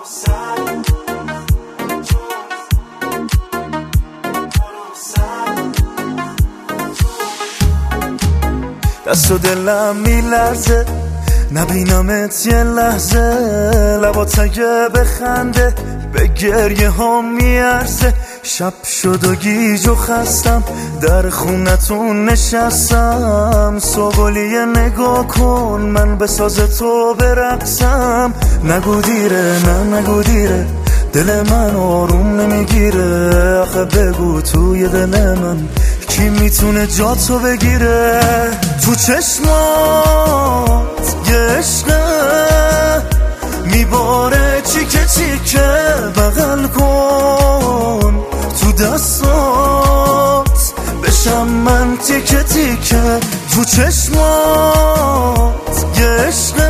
دست و دلم میلرزه نبینمت یه لحظه، لبات اگه بخنده به گریه ها میارزه. شب شد و گیج و خستم در خونتون نشستم، سوگلیه نگاه کن من به ساز تو برقصم. نگو دیره نه نگو دیره، دل من آروم نمیگیره. آخه بگو توی دل من کی میتونه جا تو بگیره؟ تو چشمات یه عشقه میباره چیکه چیکه، بغل کن تو دستات بشم من تیکه تیکه. تو چشمات یه عشقه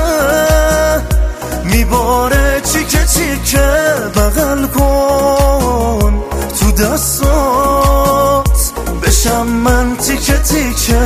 میباره چیکه چیکه، بغل کن تو دستات بشم من تیکه تیکه.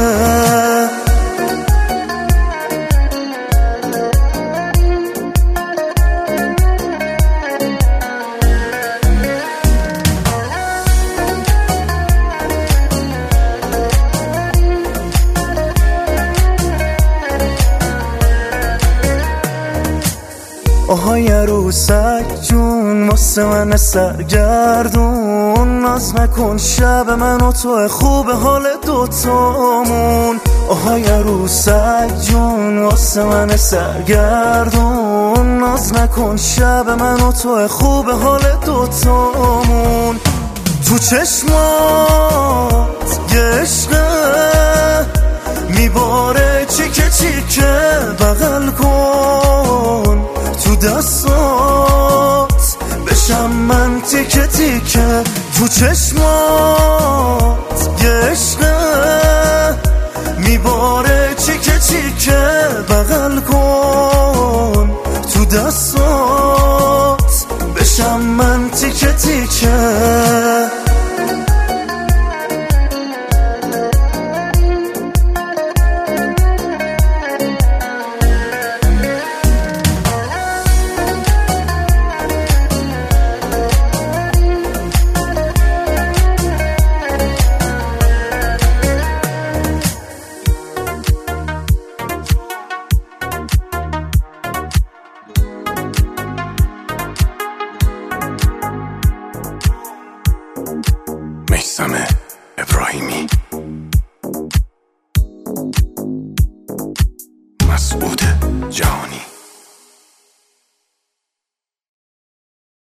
آهای عروسک جون واسه من سرگردون، ناز نکن شب من و تو خوب حال دوتامون. آهای عروسک جون واسه من سرگردون، ناز نکن شب من و تو خوب حال دوتامون. تو چشمات یه عشقه میباره چیکه چیکه، بغل کن تو دستات بشم من تیکه تیکه. تو چشمات یه عشقه میباره چیکه چیکه، بغل کن تو دستات بشم من تیکه تیکه. میثم ابراهیمی